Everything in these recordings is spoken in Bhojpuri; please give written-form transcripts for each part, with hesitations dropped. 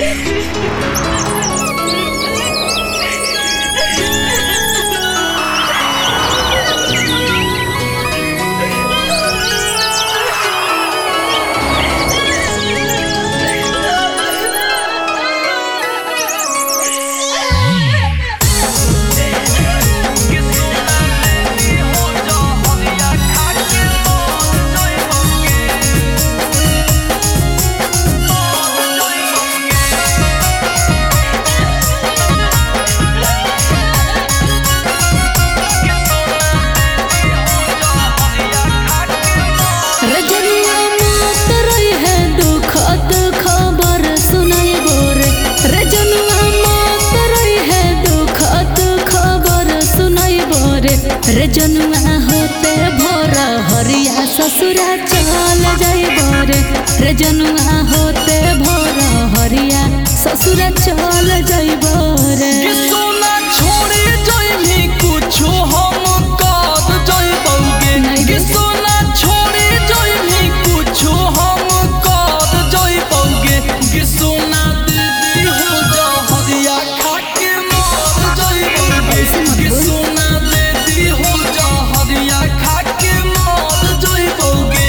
रे जनुआ होते भोर हरिया ससुरा चल जाइबो रे जनुआ होते भोर हरिया ससुरा चल जाइबो रे सोना छोड़ी जाइमी कुछो हम कर जाइबोगे सोना छोड़ी जाइमी कुछो हम कर जाइबोगे सोना दीदी हो जा हरिया खाके मर जाइबोगे सोना दीदी हो जा हरिया खाके मर जाइबोगे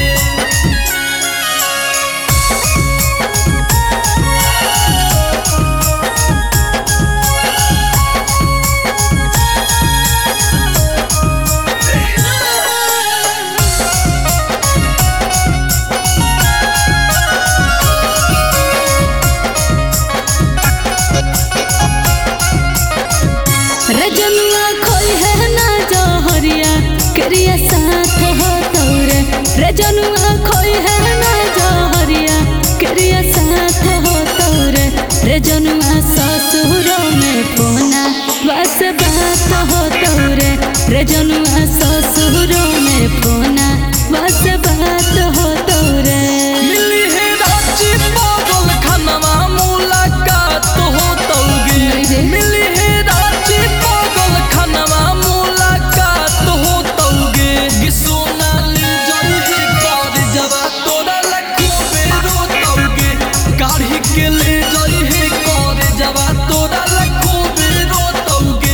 रे जनुआ खोई है ना जो हरिया क्रिया साथ हो तोरे रे जनुआ खोई है ना जो हरिया क्रिया साथ हो तोरे रे जनुआ ससुरों में पोना बस बात हो तोरे रे जनुआ ससुरों में पोना बस बात हो तोरे मिली है रांची पागल खानवा मुलाकात हो तौगे मिली है रांची पागल खानवा मुलाकात हो तौगे सोना ले जाई है कार जवा तोरा लखो बेरो तौगे काढ़ी के ले जाई है कार जवा तोरा लखो बेरो तौगे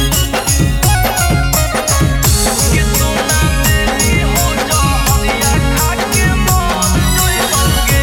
सोना तेरी हो जा हरिया खाके मर जाइबोगे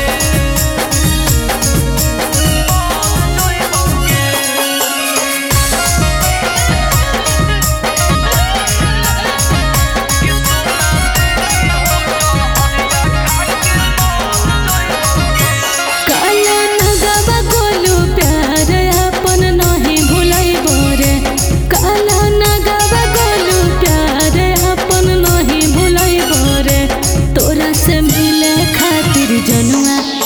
काला नगवा गोलू प्यार अपन नहीं भुलाइबो रे काला नगवा गोलू प्यार अपन नहीं भुलाइबो रे तोरा से मिले खातिर जनुआ